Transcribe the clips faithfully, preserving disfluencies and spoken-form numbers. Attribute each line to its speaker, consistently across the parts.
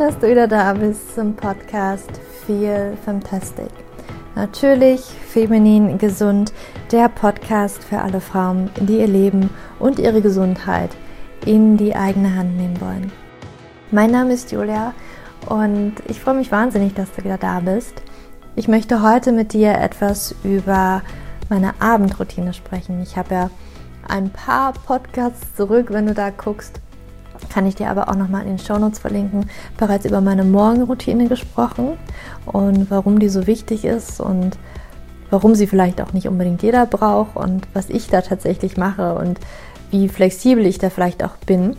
Speaker 1: dass du wieder da bist zum Podcast Feel Fantastic. Natürlich feminin gesund, der Podcast für alle Frauen, die ihr Leben und ihre Gesundheit in die eigene Hand nehmen wollen. Mein Name ist Julia und ich freue mich wahnsinnig, dass du wieder da bist. Ich möchte heute mit dir etwas über meine Abendroutine sprechen. Ich habe ja ein paar Podcasts zurück, wenn du da guckst, kann ich dir aber auch nochmal in den Shownotes verlinken, bereits über meine Morgenroutine gesprochen und warum die so wichtig ist und warum sie vielleicht auch nicht unbedingt jeder braucht und was ich da tatsächlich mache und wie flexibel ich da vielleicht auch bin.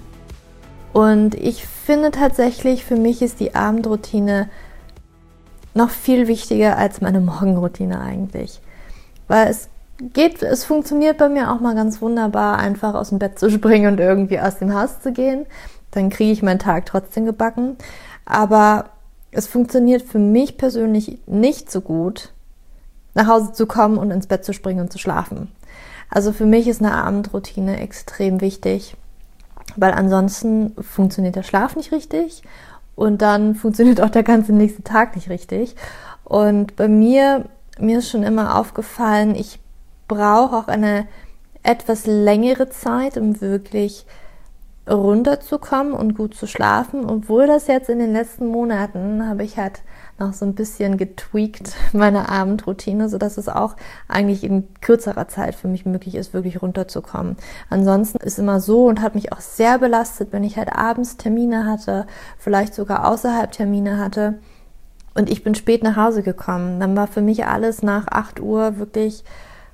Speaker 1: Und ich finde tatsächlich, für mich ist die Abendroutine noch viel wichtiger als meine Morgenroutine eigentlich, weil es geht, es funktioniert bei mir auch mal ganz wunderbar, einfach aus dem Bett zu springen und irgendwie aus dem Haus zu gehen. Dann kriege ich meinen Tag trotzdem gebacken. Aber es funktioniert für mich persönlich nicht so gut, nach Hause zu kommen und ins Bett zu springen und zu schlafen. Also für mich ist eine Abendroutine extrem wichtig, weil ansonsten funktioniert der Schlaf nicht richtig und dann funktioniert auch der ganze nächste Tag nicht richtig. Und bei mir, mir ist schon immer aufgefallen, ich brauche auch eine etwas längere Zeit, um wirklich runterzukommen und gut zu schlafen. Obwohl das jetzt in den letzten Monaten habe ich halt noch so ein bisschen getweakt, meine Abendroutine, sodass es auch eigentlich in kürzerer Zeit für mich möglich ist, wirklich runterzukommen. Ansonsten ist immer so und hat mich auch sehr belastet, wenn ich halt abends Termine hatte, vielleicht sogar außerhalb Termine hatte und ich bin spät nach Hause gekommen. Dann war für mich alles nach acht Uhr wirklich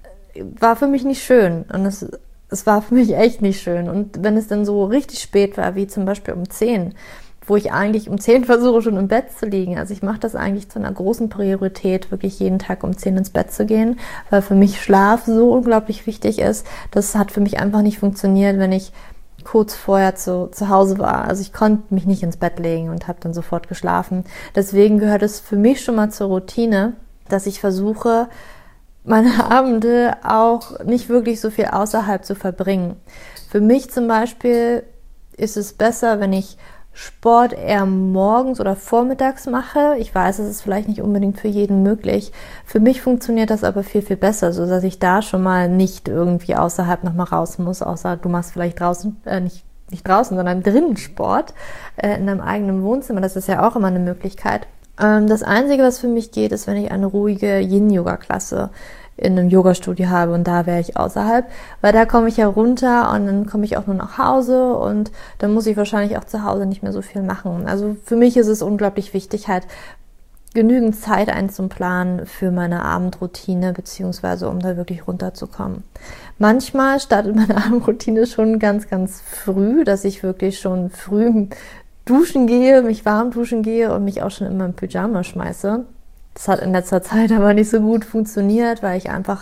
Speaker 1: war für mich nicht schön und es, es war für mich echt nicht schön. Und wenn es dann so richtig spät war, wie zum Beispiel um zehn, wo ich eigentlich um zehn versuche, schon im Bett zu liegen, also ich mache das eigentlich zu einer großen Priorität, wirklich jeden Tag um zehn ins Bett zu gehen, weil für mich Schlaf so unglaublich wichtig ist. Das hat für mich einfach nicht funktioniert, wenn ich kurz vorher zu, zu Hause war. Also ich konnte mich nicht ins Bett legen und habe dann sofort geschlafen. Deswegen gehört es für mich schon mal zur Routine, dass ich versuche, meine Abende auch nicht wirklich so viel außerhalb zu verbringen. Für mich zum Beispiel ist es besser, wenn ich Sport eher morgens oder vormittags mache. Ich weiß, es ist vielleicht nicht unbedingt für jeden möglich. Für mich funktioniert das aber viel, viel besser, so dass ich da schon mal nicht irgendwie außerhalb nochmal raus muss, außer du machst vielleicht draußen, äh, nicht, nicht draußen, sondern drinnen Sport, äh, in deinem eigenen Wohnzimmer. Das ist ja auch immer eine Möglichkeit. Das Einzige, was für mich geht, ist, wenn ich eine ruhige Yin-Yoga-Klasse in einem Yoga-Studio habe und da wäre ich außerhalb, weil da komme ich ja runter und dann komme ich auch nur nach Hause und dann muss ich wahrscheinlich auch zu Hause nicht mehr so viel machen. Also für mich ist es unglaublich wichtig, halt genügend Zeit einzuplanen für meine Abendroutine, beziehungsweise um da wirklich runterzukommen. Manchmal startet meine Abendroutine schon ganz, ganz früh, dass ich wirklich schon früh duschen gehe, mich warm duschen gehe und mich auch schon in meinem Pyjama schmeiße. Das hat in letzter Zeit aber nicht so gut funktioniert, weil ich einfach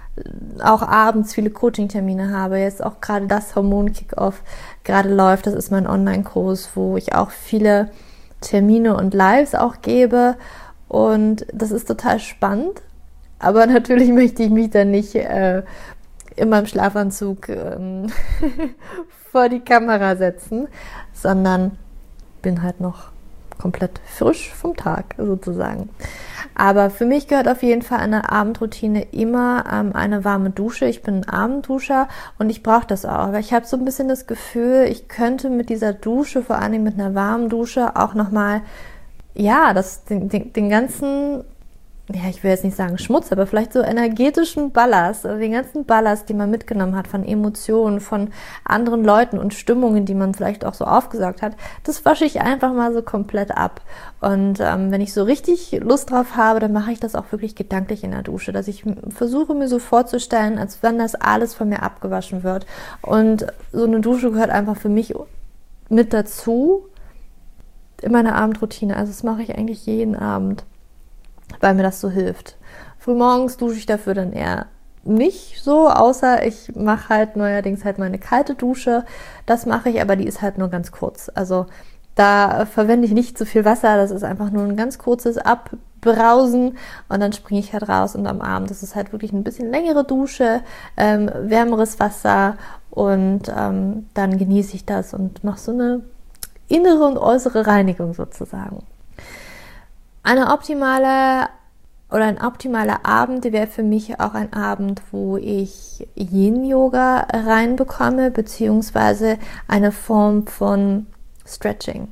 Speaker 1: auch abends viele Coaching-Termine habe. Jetzt auch gerade das Hormon-Kick-Off gerade läuft. Das ist mein Online-Kurs, wo ich auch viele Termine und Lives auch gebe. Und das ist total spannend. Aber natürlich möchte ich mich dann nicht äh, in meinem Schlafanzug ähm, vor die Kamera setzen, sondern bin halt noch komplett frisch vom Tag sozusagen. Aber für mich gehört auf jeden Fall eine Abendroutine immer ähm, eine warme Dusche. Ich bin ein Abendduscher und ich brauche das auch, weil ich habe so ein bisschen das Gefühl, ich könnte mit dieser Dusche, vor allem mit einer warmen Dusche, auch nochmal, ja, das, den, den, den ganzen, ja, ich will jetzt nicht sagen Schmutz, aber vielleicht so energetischen Ballast, also den ganzen Ballast, den man mitgenommen hat von Emotionen, von anderen Leuten und Stimmungen, die man vielleicht auch so aufgesaugt hat, das wasche ich einfach mal so komplett ab. Und ähm, wenn ich so richtig Lust drauf habe, dann mache ich das auch wirklich gedanklich in der Dusche, dass ich versuche mir so vorzustellen, als wenn das alles von mir abgewaschen wird. Und so eine Dusche gehört einfach für mich mit dazu in meiner Abendroutine. Also das mache ich eigentlich jeden Abend, weil mir das so hilft. Frühmorgens dusche ich dafür dann eher nicht so, außer ich mache halt neuerdings halt meine kalte Dusche. Das mache ich, aber die ist halt nur ganz kurz. Also da verwende ich nicht so viel Wasser, das ist einfach nur ein ganz kurzes Abbrausen und dann springe ich halt raus und am Abend, das ist halt wirklich ein bisschen längere Dusche, ähm, wärmeres Wasser und ähm, dann genieße ich das und mache so eine innere und äußere Reinigung sozusagen. Eine optimale oder ein optimaler Abend wäre für mich auch ein Abend, wo ich Yin-Yoga reinbekomme, beziehungsweise eine Form von Stretching.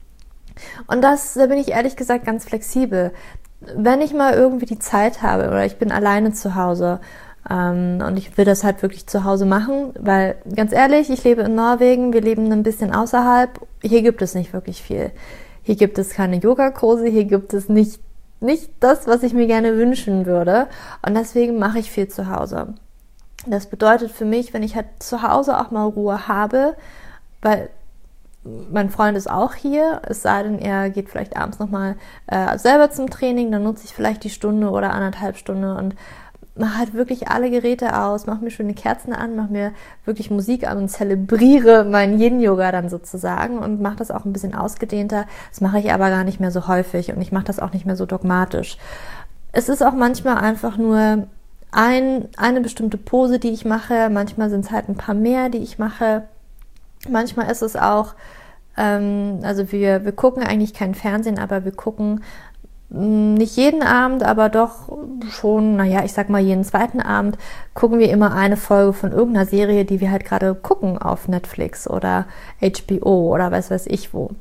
Speaker 1: Und das, da bin ich ehrlich gesagt ganz flexibel. Wenn ich mal irgendwie die Zeit habe oder ich bin alleine zu Hause ähm, und ich will das halt wirklich zu Hause machen, weil ganz ehrlich, ich lebe in Norwegen, wir leben ein bisschen außerhalb, hier gibt es nicht wirklich viel. Hier gibt es keine Yogakurse, hier gibt es nicht, nicht das, was ich mir gerne wünschen würde und deswegen mache ich viel zu Hause. Das bedeutet für mich, wenn ich halt zu Hause auch mal Ruhe habe, weil mein Freund ist auch hier, es sei denn, er geht vielleicht abends nochmal äh, selber zum Training, dann nutze ich vielleicht die Stunde oder anderthalb Stunde und mache halt wirklich alle Geräte aus, mache mir schöne Kerzen an, mache mir wirklich Musik an und zelebriere meinen Yin-Yoga dann sozusagen und mache das auch ein bisschen ausgedehnter. Das mache ich aber gar nicht mehr so häufig und ich mache das auch nicht mehr so dogmatisch. Es ist auch manchmal einfach nur ein, eine bestimmte Pose, die ich mache, manchmal sind es halt ein paar mehr, die ich mache. Manchmal ist es auch, ähm, also wir, wir gucken eigentlich kein Fernsehen, aber wir gucken mh, nicht jeden Abend, aber doch schon, naja, ich sag mal jeden zweiten Abend, gucken wir immer eine Folge von irgendeiner Serie, die wir halt gerade gucken auf Netflix oder H B O oder weiß weiß ich wo.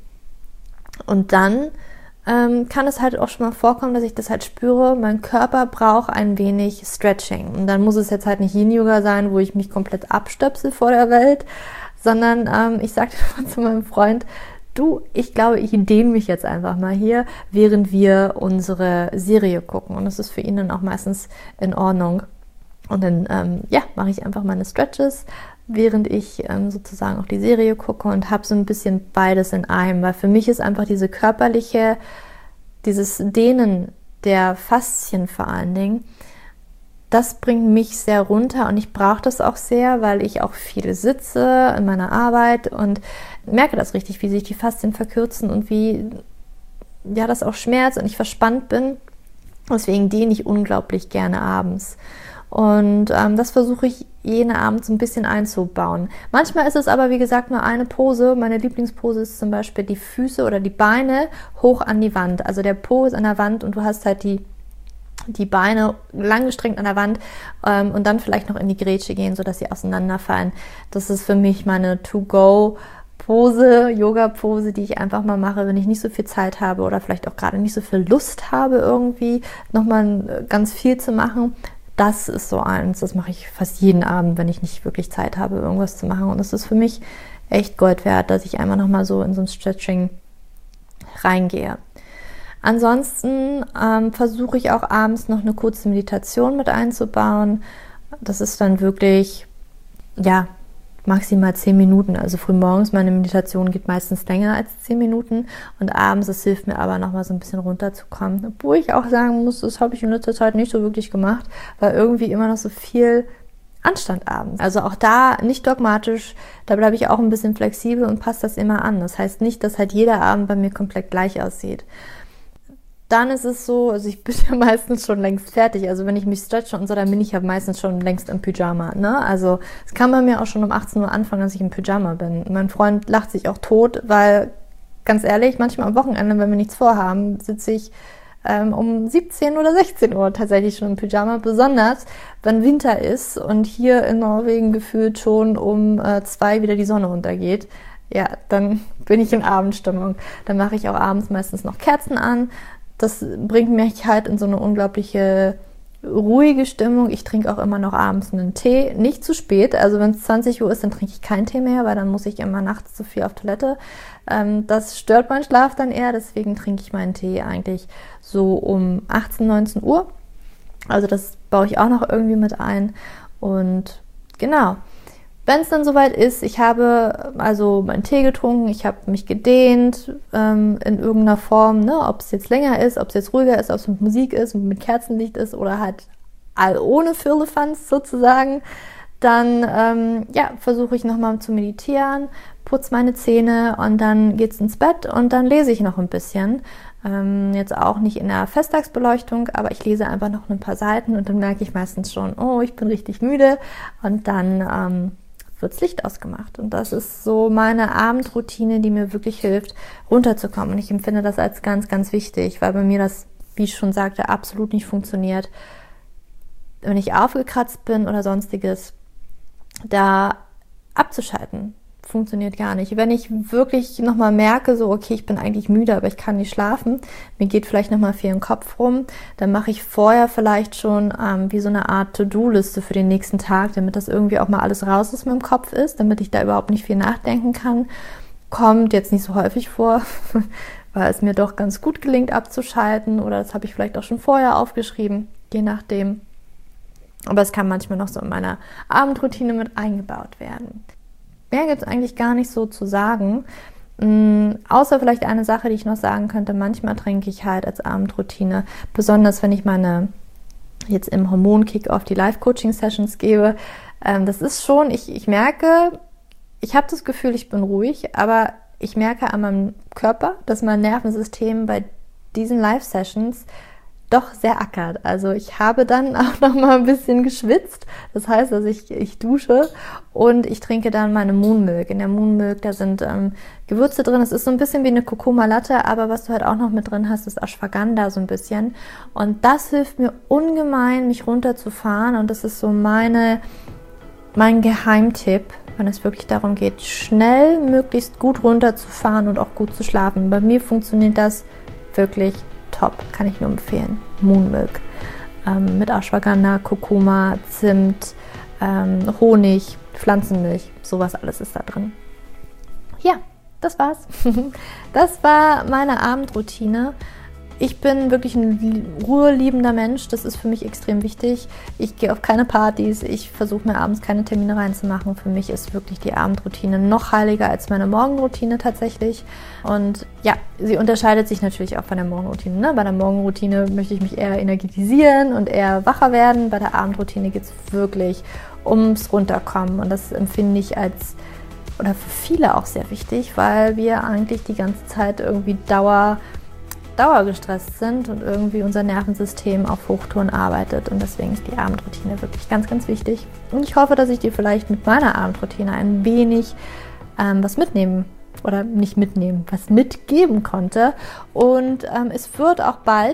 Speaker 1: Und dann ähm, kann es halt auch schon mal vorkommen, dass ich das halt spüre, mein Körper braucht ein wenig Stretching. Und dann muss es jetzt halt nicht Yin-Yoga sein, wo ich mich komplett abstöpsel vor der Welt, sondern ähm, ich sagte zu meinem Freund, du, ich glaube, ich dehne mich jetzt einfach mal hier, während wir unsere Serie gucken. Und das ist für ihn dann auch meistens in Ordnung. Und dann, ähm, ja, mache ich einfach meine Stretches, während ich ähm, sozusagen auch die Serie gucke und habe so ein bisschen beides in einem. Weil für mich ist einfach diese körperliche, dieses Dehnen der Faszien vor allen Dingen, das bringt mich sehr runter und ich brauche das auch sehr, weil ich auch viel sitze in meiner Arbeit und merke das richtig, wie sich die Faszien verkürzen und wie ja das auch schmerzt und ich verspannt bin. Deswegen dehne ich unglaublich gerne abends. Und ähm, das versuche ich jeden Abend so ein bisschen einzubauen. Manchmal ist es aber, wie gesagt, nur eine Pose. Meine Lieblingspose ist zum Beispiel die Füße oder die Beine hoch an die Wand. Also der Po ist an der Wand und du hast halt die die Beine langgestreckt an der Wand ähm, und dann vielleicht noch in die Grätsche gehen, sodass sie auseinanderfallen. Das ist für mich meine To-Go-Pose, Yoga-Pose, die ich einfach mal mache, wenn ich nicht so viel Zeit habe oder vielleicht auch gerade nicht so viel Lust habe, irgendwie nochmal ganz viel zu machen. Das ist so eins, das mache ich fast jeden Abend, wenn ich nicht wirklich Zeit habe, irgendwas zu machen. Und das ist für mich echt Gold wert, dass ich einmal nochmal so in so ein Stretching reingehe. Ansonsten ähm, versuche ich auch abends noch eine kurze Meditation mit einzubauen. Das ist dann wirklich, ja, maximal zehn Minuten. Also frühmorgens, meine Meditation geht meistens länger als zehn Minuten und abends, das hilft mir aber nochmal so ein bisschen runterzukommen. Obwohl ich auch sagen muss, das habe ich in letzter Zeit nicht so wirklich gemacht, weil irgendwie immer noch so viel Anstand abends. Also auch da nicht dogmatisch, da bleibe ich auch ein bisschen flexibel und passe das immer an. Das heißt nicht, dass halt jeder Abend bei mir komplett gleich aussieht. Dann ist es so, also ich bin ja meistens schon längst fertig. Also wenn ich mich stretche und so, dann bin ich ja meistens schon längst im Pyjama. Ne? Also es kann bei mir auch schon um achtzehn Uhr anfangen, dass ich im Pyjama bin. Mein Freund lacht sich auch tot, weil, ganz ehrlich, manchmal am Wochenende, wenn wir nichts vorhaben, sitze ich ähm, um siebzehn oder sechzehn Uhr tatsächlich schon im Pyjama. Besonders, wenn Winter ist und hier in Norwegen gefühlt schon um äh, zwei wieder die Sonne untergeht. Ja, dann bin ich in Abendstimmung. Dann mache ich auch abends meistens noch Kerzen an. Das bringt mich halt in so eine unglaubliche ruhige Stimmung. Ich trinke auch immer noch abends einen Tee, nicht zu spät. Also wenn es zwanzig Uhr ist, dann trinke ich keinen Tee mehr, weil dann muss ich immer nachts zu viel auf Toilette. Ähm, das stört meinen Schlaf dann eher, deswegen trinke ich meinen Tee eigentlich so um achtzehn, neunzehn Uhr. Also das baue ich auch noch irgendwie mit ein. Und genau. Wenn es dann soweit ist, ich habe also meinen Tee getrunken, ich habe mich gedehnt ähm, in irgendeiner Form, ne, ob es jetzt länger ist, ob es jetzt ruhiger ist, ob es mit Musik ist, mit Kerzenlicht ist oder halt all ohne Firlefanz sozusagen, dann ähm, ja, versuche ich nochmal zu meditieren, putze meine Zähne und dann geht's ins Bett und dann lese ich noch ein bisschen. Ähm, jetzt auch nicht in der Festtagsbeleuchtung, aber ich lese einfach noch ein paar Seiten und dann merke ich meistens schon, oh, ich bin richtig müde und dann ähm, wird das Licht ausgemacht. Und das ist so meine Abendroutine, die mir wirklich hilft, runterzukommen. Und ich empfinde das als ganz, ganz wichtig, weil bei mir das, wie ich schon sagte, absolut nicht funktioniert. Wenn ich aufgekratzt bin oder sonstiges, da abzuschalten, funktioniert gar nicht. Wenn ich wirklich nochmal merke, so okay, ich bin eigentlich müde, aber ich kann nicht schlafen, mir geht vielleicht nochmal viel im Kopf rum, dann mache ich vorher vielleicht schon ähm, wie so eine Art To-Do-Liste für den nächsten Tag, damit das irgendwie auch mal alles raus aus meinem Kopf ist, damit ich da überhaupt nicht viel nachdenken kann. Kommt jetzt nicht so häufig vor, weil es mir doch ganz gut gelingt abzuschalten, oder das habe ich vielleicht auch schon vorher aufgeschrieben, je nachdem. Aber es kann manchmal noch so in meiner Abendroutine mit eingebaut werden. Mehr gibt es eigentlich gar nicht so zu sagen, ähm, außer vielleicht eine Sache, die ich noch sagen könnte. Manchmal trinke ich halt als Abendroutine, besonders wenn ich meine, jetzt im Hormon-Kick-Off die Live-Coaching-Sessions gebe. Ähm, das ist schon, ich, ich merke, ich habe das Gefühl, ich bin ruhig, aber ich merke an meinem Körper, dass mein Nervensystem bei diesen Live-Sessions doch sehr ackert. Also ich habe dann auch noch mal ein bisschen geschwitzt. Das heißt, dass ich, ich dusche und ich trinke dann meine Moon Milk. In der Moon Milk, da sind ähm, Gewürze drin. Es ist so ein bisschen wie eine Kurkuma Latte, aber was du halt auch noch mit drin hast, ist Ashwagandha so ein bisschen. Und das hilft mir ungemein, mich runterzufahren. Und das ist so meine, mein Geheimtipp, wenn es wirklich darum geht, schnell möglichst gut runterzufahren und auch gut zu schlafen. Bei mir funktioniert das wirklich top, kann ich nur empfehlen. Moon Milk ähm, mit Ashwagandha, Kurkuma, Zimt, ähm, Honig, Pflanzenmilch, sowas alles ist da drin. Ja, das war's. Das war meine Abendroutine. Ich bin wirklich ein ruheliebender Mensch, das ist für mich extrem wichtig. Ich gehe auf keine Partys, ich versuche mir abends keine Termine reinzumachen. Für mich ist wirklich die Abendroutine noch heiliger als meine Morgenroutine tatsächlich. Und ja, sie unterscheidet sich natürlich auch von der Morgenroutine. Ne? Bei der Morgenroutine möchte ich mich eher energetisieren und eher wacher werden. Bei der Abendroutine geht es wirklich ums Runterkommen. Und das empfinde ich als, oder für viele auch sehr wichtig, weil wir eigentlich die ganze Zeit irgendwie Dauer dauergestresst sind und irgendwie unser Nervensystem auf Hochtouren arbeitet, und deswegen ist die Abendroutine wirklich ganz, ganz wichtig. Und ich hoffe, dass ich dir vielleicht mit meiner Abendroutine ein wenig ähm, was mitnehmen oder nicht mitnehmen, was mitgeben konnte. Und ähm, es wird auch bald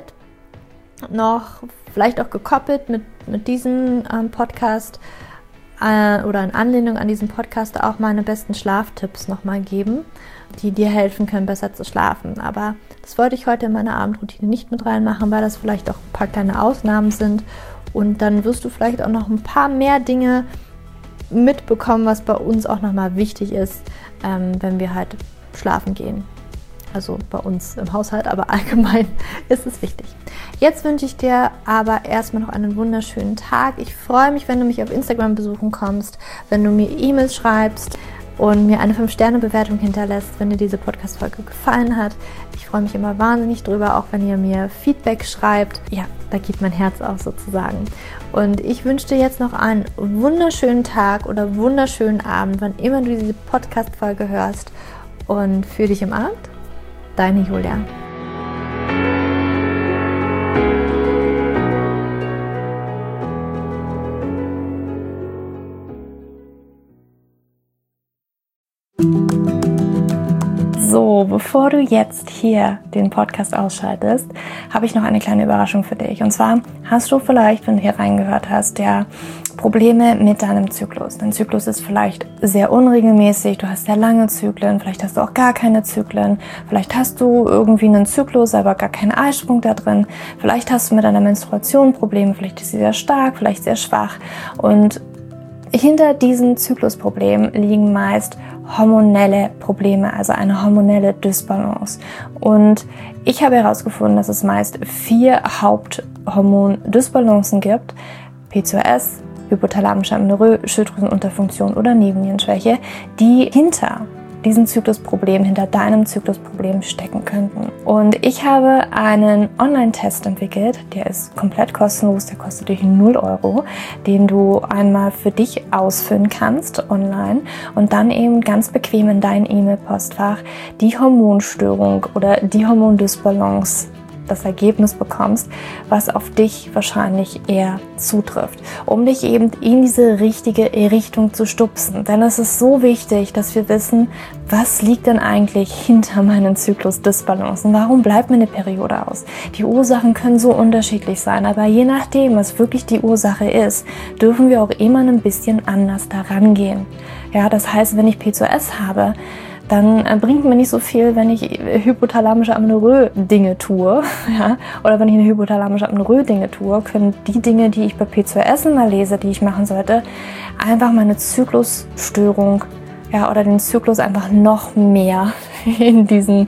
Speaker 1: noch, vielleicht auch gekoppelt mit, mit diesem ähm, Podcast äh, oder in Anlehnung an diesen Podcast auch meine besten Schlaftipps nochmal geben, die dir helfen können, besser zu schlafen. Aber das wollte ich heute in meine Abendroutine nicht mit reinmachen, weil das vielleicht auch ein paar kleine Ausnahmen sind. Und dann wirst du vielleicht auch noch ein paar mehr Dinge mitbekommen, was bei uns auch nochmal wichtig ist, ähm, wenn wir halt schlafen gehen. Also bei uns im Haushalt, aber allgemein ist es wichtig. Jetzt wünsche ich dir aber erstmal noch einen wunderschönen Tag. Ich freue mich, wenn du mich auf Instagram besuchen kommst, wenn du mir E-Mails schreibst und mir eine fünf Sterne Bewertung hinterlässt, wenn dir diese Podcast-Folge gefallen hat. Ich freue mich immer wahnsinnig drüber, auch wenn ihr mir Feedback schreibt. Ja, da geht mein Herz auf sozusagen. Und ich wünsche dir jetzt noch einen wunderschönen Tag oder wunderschönen Abend, wann immer du diese Podcast-Folge hörst. Und für dich im Abend, deine Julia. So, bevor du jetzt hier den Podcast ausschaltest, habe ich noch eine kleine Überraschung für dich. Und zwar hast du vielleicht, wenn du hier reingehört hast, ja Probleme mit deinem Zyklus. Dein Zyklus ist vielleicht sehr unregelmäßig, du hast sehr lange Zyklen, vielleicht hast du auch gar keine Zyklen, vielleicht hast du irgendwie einen Zyklus, aber gar keinen Eisprung da drin, vielleicht hast du mit deiner Menstruation Probleme, vielleicht ist sie sehr stark, vielleicht sehr schwach. Und hinter diesen Zyklusproblemen liegen meist hormonelle Probleme, also eine hormonelle Dysbalance. Und ich habe herausgefunden, dass es meist vier Haupthormon-Dysbalancen gibt: P C O S, hypothalamische Amenorrhoe, Schilddrüsenunterfunktion oder Nebennierenschwäche, die hinter diesen Zyklusproblemen, hinter deinem Zyklusproblem stecken könnten. Und ich habe einen Online-Test entwickelt, der ist komplett kostenlos, der kostet dich null Euro, den du einmal für dich ausfüllen kannst online und dann eben ganz bequem in dein E-Mail-Postfach die Hormonstörung oder die Hormondysbalance das Ergebnis bekommst, was auf dich wahrscheinlich eher zutrifft, um dich eben in diese richtige Richtung zu stupsen. Denn es ist so wichtig, dass wir wissen, was liegt denn eigentlich hinter meinen Zyklusdysbalancen? Warum bleibt mir eine Periode aus? Die Ursachen können so unterschiedlich sein, aber je nachdem, was wirklich die Ursache ist, dürfen wir auch immer ein bisschen anders daran gehen. Ja, das heißt, wenn ich P C O S habe, dann äh, bringt mir nicht so viel, wenn ich hypothalamische Amenorrhoe-Dinge tue. Ja? Oder wenn ich eine hypothalamische Amenorrhoe-Dinge tue, können die Dinge, die ich bei P C O S immer lese, die ich machen sollte, einfach meine Zyklusstörung, ja, oder den Zyklus einfach noch mehr in diesen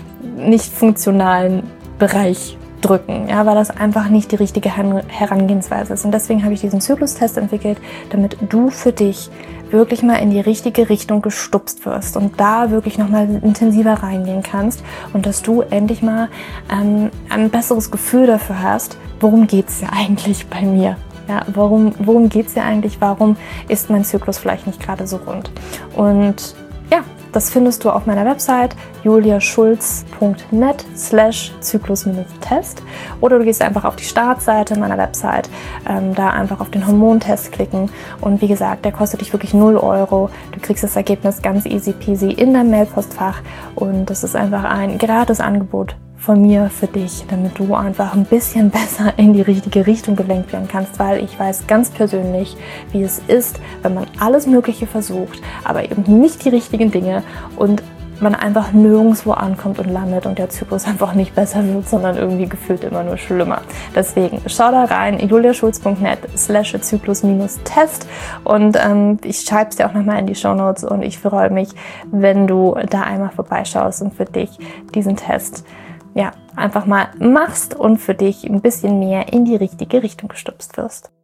Speaker 1: nicht funktionalen Bereich drücken, ja, weil das einfach nicht die richtige Herangehensweise ist. Und deswegen habe ich diesen Zyklustest entwickelt, damit du für dich wirklich mal in die richtige Richtung gestupst wirst und da wirklich nochmal intensiver reingehen kannst und dass du endlich mal ähm, ein besseres Gefühl dafür hast, worum geht es ja eigentlich bei mir? Ja, warum, worum geht es ja eigentlich? Warum ist mein Zyklus vielleicht nicht gerade so rund? Und ja, das findest du auf meiner Website juliaschulz punkt net slash zyklus-test oder du gehst einfach auf die Startseite meiner Website, ähm, da einfach auf den Hormontest klicken und wie gesagt, der kostet dich wirklich null Euro. Du kriegst das Ergebnis ganz easy peasy in deinem Mailpostfach und das ist einfach ein gratis Angebot von mir für dich, damit du einfach ein bisschen besser in die richtige Richtung gelenkt werden kannst, weil ich weiß ganz persönlich, wie es ist, wenn man alles Mögliche versucht, aber eben nicht die richtigen Dinge und man einfach nirgendwo ankommt und landet und der Zyklus einfach nicht besser wird, sondern irgendwie gefühlt immer nur schlimmer. Deswegen schau da rein, juliaschulz punkt net slash zyklus-test und ähm, ich schreibe es dir auch nochmal in die Shownotes und ich freue mich, wenn du da einmal vorbeischaust und für dich diesen Test ja, einfach mal machst und für dich ein bisschen mehr in die richtige Richtung gestupst wirst.